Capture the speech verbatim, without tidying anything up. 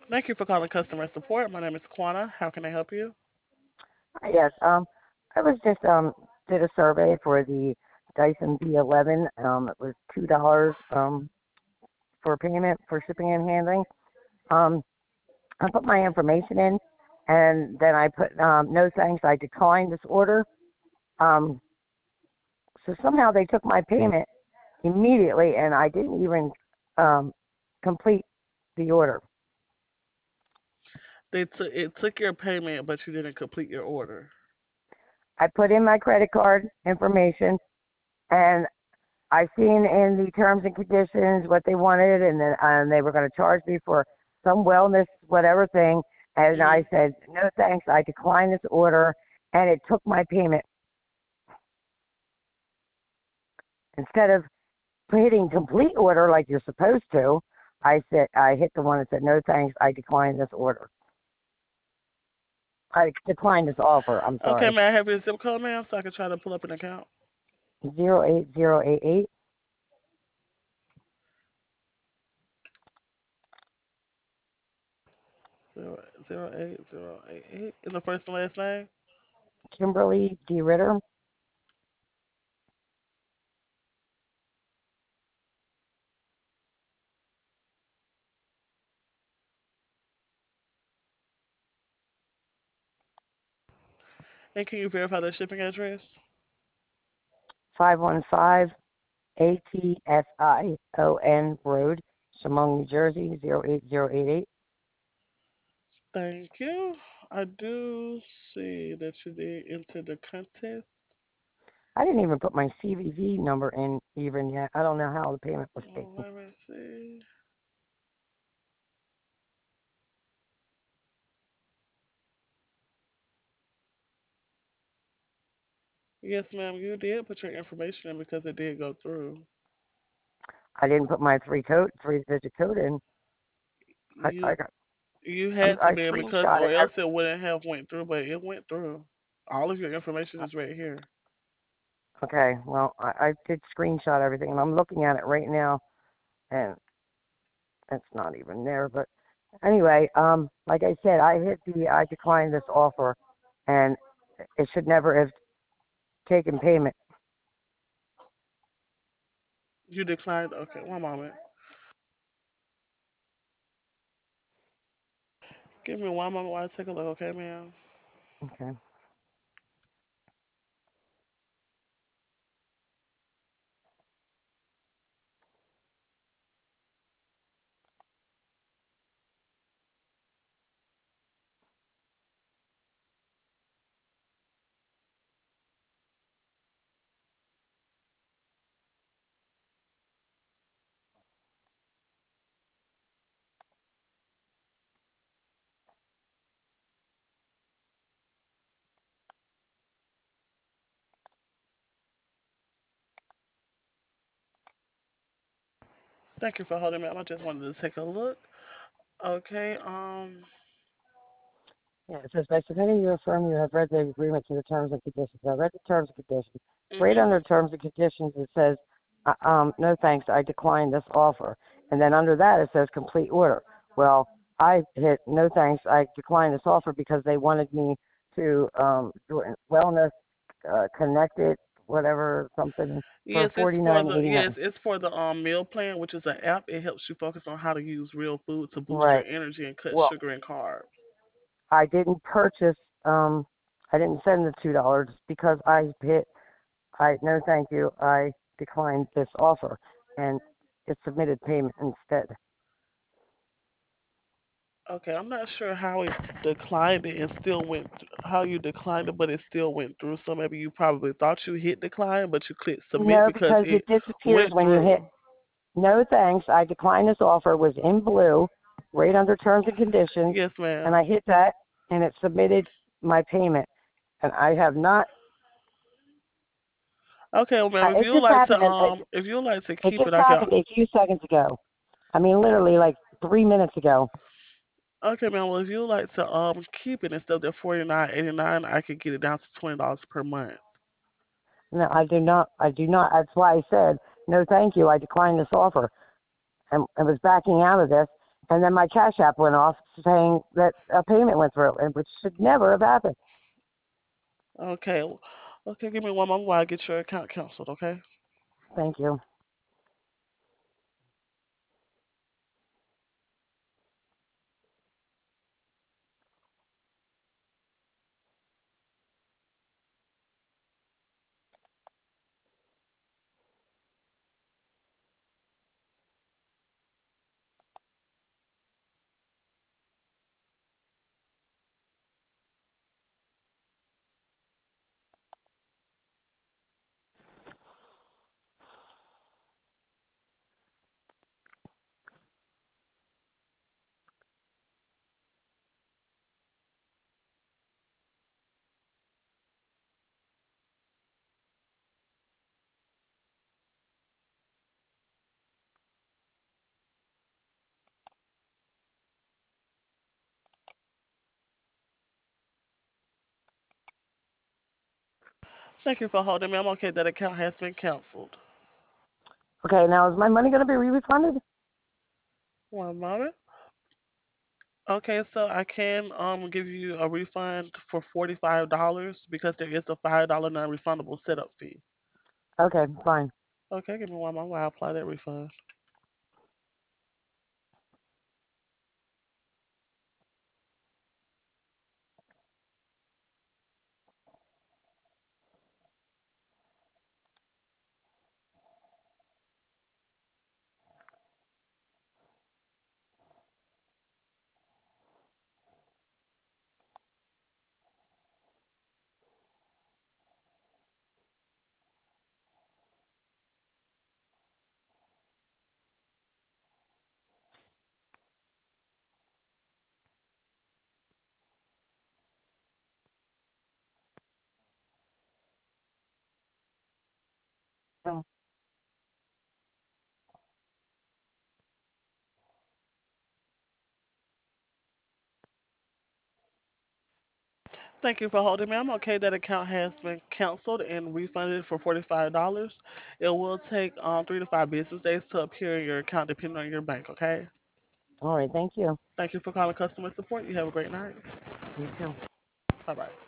Thank you for calling customer support. My name is Quana. How can I help you? Yes. Um, I was just um did a survey for the Dyson V eleven. Um, it was two dollars um for payment for shipping and handling. Um, I put my information in, and then I put um no thanks. I declined this order. Um, so somehow they took my payment immediately, and I didn't even um complete the order. They took it took your payment, but you didn't complete your order. I put in my credit card information, and I seen in the terms and conditions what they wanted, and then and they were going to charge me for some wellness whatever thing, and I Mhm. said no thanks. I declined this order, and it took my payment instead of hitting complete order like you're supposed to. I said I hit the one that said no thanks. I declined this order. I declined this offer. I'm Okay, sorry. may I have your zip code, ma'am, so I can try to pull up an account? Zero eight zero eight eight. Zero zero eight zero eight eight. And the first and last name. Kimberly D Ritter. And can you verify the shipping address? Five one five A T S I O N Road, Chemung, New Jersey, zero eight zero eight eight. Thank you. I do see that you did enter the contest. I didn't even put my C V V number in even yet. I don't know how the payment was Oh, taken. let me see. Yes, ma'am, you did put your information in because it did go through. I didn't put my three code, three digit code in. I, I You got, you I'm, had to I be because screenshot or it. else it wouldn't have went through, but it went through. All of your information is right here. Okay, well, I, I did screenshot everything, and I'm looking at it right now, and it's not even there. But anyway, um, like I said, I hit the, I declined this offer, and it should never have taken payment. You declined. Okay, one moment. Give me one moment while I take a look, okay, ma'am? Okay. Thank you for holding, ma'am. I just wanted to take a look. Okay, um, Yeah, it says by submitting you affirm you have read the agreement to the terms and conditions. I read the terms and conditions. Right mhm. under terms and conditions, it says, uh, um, no thanks, I decline this offer. And then under that, it says complete order. Well, I hit no thanks, I decline this offer because they wanted me to um, do it wellness uh, connected, whatever something for Yes, it's forty for nine the eighty nine. yes, it's for the um meal plan, which is an app. It helps you focus on how to use real food to boost your Right. energy and cut Well, sugar and carbs. I didn't purchase. Um, I didn't send the two dollars because I hit I no thank you. I declined this offer, and it submitted payment instead. Okay, I'm not sure how it declined it and still went th- how you declined it, but it still went through. So maybe you probably thought you hit decline, but you clicked submit No, because because it it disappears went when you hit through. no thanks. I decline this offer was in blue, right under terms and conditions, Yes, and ma'am. I hit that, and it submitted my payment. And I have not. Okay, well, ma'am, I, if it you would just like to happened. And um it, if you would like to it keep just it, I can. happened a few seconds ago. I mean, literally like three minutes ago. Okay, ma'am. Well, if you would like to um keep it instead of the forty nine eighty nine, I could get it down to twenty dollars per month. No, I do not. I do not. That's why I said no, thank you. I declined this offer. And I was backing out of this. And then my Cash App went off saying that a payment went through, and which should never have happened. Okay. Okay, give me one moment while I get your account canceled, okay? Thank you. Thank you for holding me. I'm okay. That account has been canceled. Okay, now is my money going to be refunded? One moment. Okay, so I can um give you a refund for forty-five dollars because there is a five dollar non-refundable setup fee. Okay, fine. Okay, give me one moment while I apply that refund. Um, Thank you for holding me. I'm okay. That account has been canceled and refunded for forty-five dollars. It will take um three to five business days to appear in your account depending on your bank, okay? all right, thank you. Thank you for calling customer support. You have a great night. You too. Bye bye.